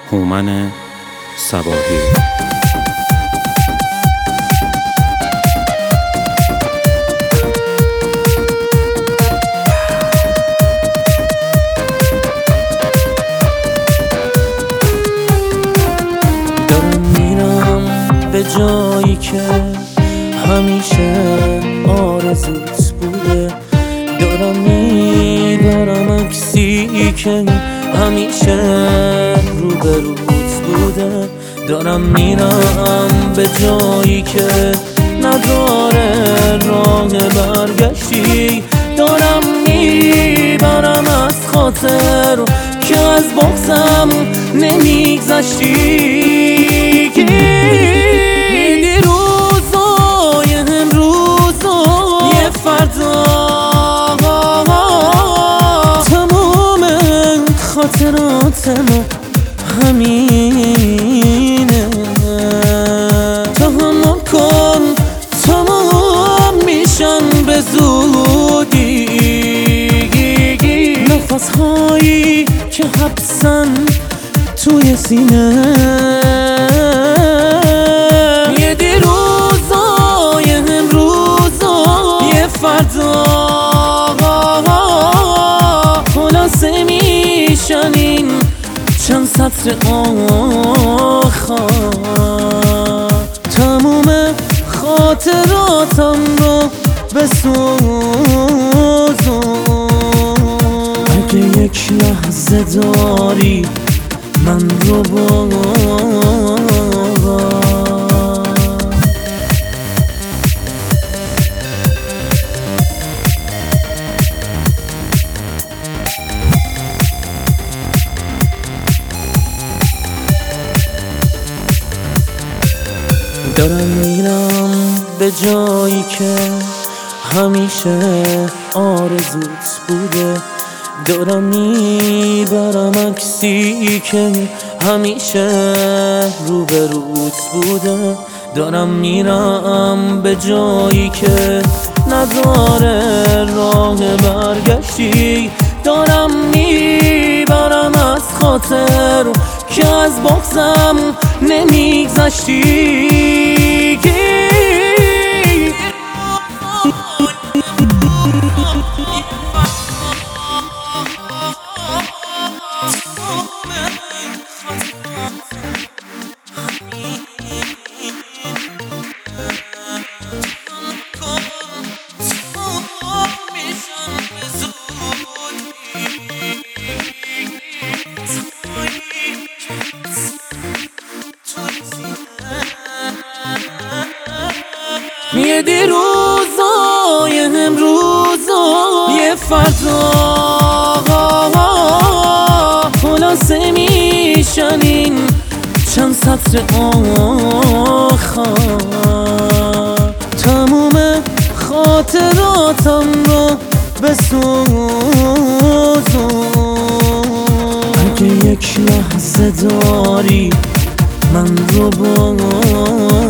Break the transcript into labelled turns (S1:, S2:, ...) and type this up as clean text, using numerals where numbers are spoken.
S1: هومن صباحی.
S2: دارم میرم به جایی که همیشه آرزوت بوده، دارم میبرم عکسی که همیشه روبروت بوده، دارم میرم به جایی که نداره راه برگشتی، دارم میبرم از خاطر که از بغضم نمیگذشتی. دیروزای امروزای یه فردا، تمام خاطراتم همینه. تحمل کن، تمام میشن به زودی. نفس هایی که حبسن توی سینه، یه دیروزای امروزای یه فردا، خلاصه میشن این چند سطر آخر. تموم خاطراتم رو بسوزون، اگه یک لحظه داری من رو باور. دارم میرم به جایی که همیشه آرزوت بوده، دارم میبرم عکسی که همیشه روبروت بوده، دارم میرم به جایی که نداره راه برگشتی، دارم میبرم از خاطر که از بغضم نمیگذشتی. یه دیروزای امروزای یه فردا، خلاصه میشن این چند سطر آخر. تموم خاطراتم رو بسوزون، اگه یک لحظه داری من رو باور.